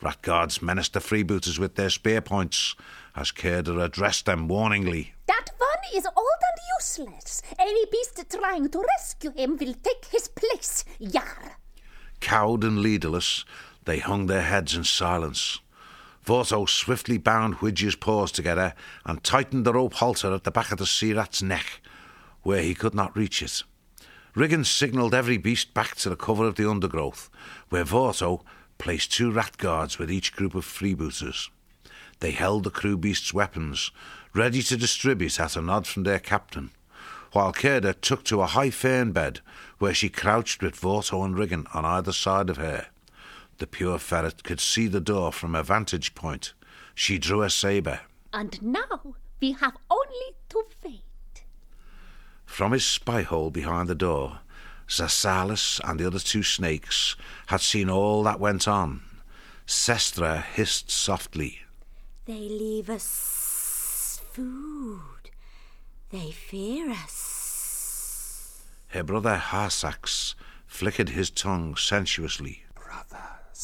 Rat guards menaced the freebooters with their spear points as Cerdar addressed them warningly. That one is old and useless. Any beast trying to rescue him will take his place. Yar! Cowed and leaderless, they hung their heads in silence. Vorto swiftly bound Widger's paws together and tightened the rope halter at the back of the sea rat's neck, where he could not reach it. Riggins signalled every beast back to the cover of the undergrowth, where Vorto placed 2 rat guards with each group of freebooters. They held the crew beasts' weapons, ready to distribute at a nod from their captain, while Cerdar took to a high fern bed, where she crouched with Vorto and Riggin on either side of her. The pure ferret could see the door from a vantage point. She drew a sabre. And now we have only to wait. From his spy hole behind the door, Zasalis and the other 2 snakes had seen all that went on. Sestra hissed softly. They leave us food. They fear us. Her brother Harsax flickered his tongue sensuously. Brother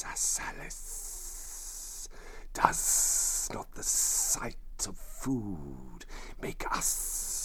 Zasalis, does not the sight of food make us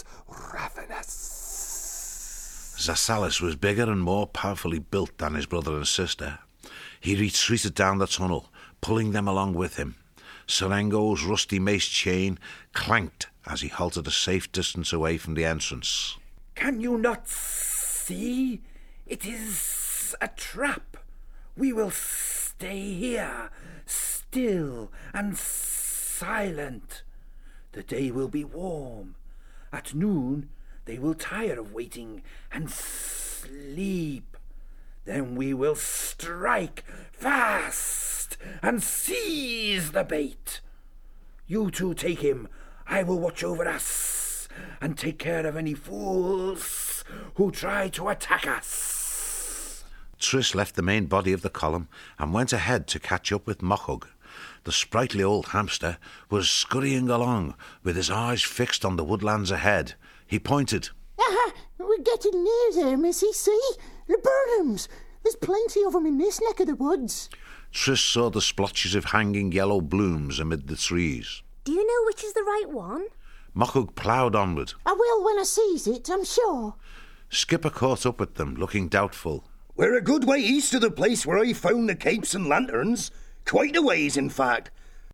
ravenous? Zasalis was bigger and more powerfully built than his brother and sister. He retreated down the tunnel, pulling them along with him. Serengo's rusty mace chain clanked as he halted a safe distance away from the entrance. Can you not see? It is a trap. We will stay here, still and silent. The day will be warm. At noon, they will tire of waiting and sleep. Then we will strike fast and seize the bait. You 2 take him. I will watch over us and take care of any fools who try to attack us. Triss left the main body of the column and went ahead to catch up with Mochug. The sprightly old hamster was scurrying along with his eyes fixed on the woodlands ahead. He pointed. Aha! We're getting near there, Missy. See? Laburnums! There's plenty of them in this neck of the woods. Triss saw the splotches of hanging yellow blooms amid the trees. Do you know which is the right one? Mochug ploughed onward. I will when I sees it, I'm sure. Skipper caught up with them, looking doubtful. We're a good way east of the place where I found the capes and lanterns. Quite a ways, in fact.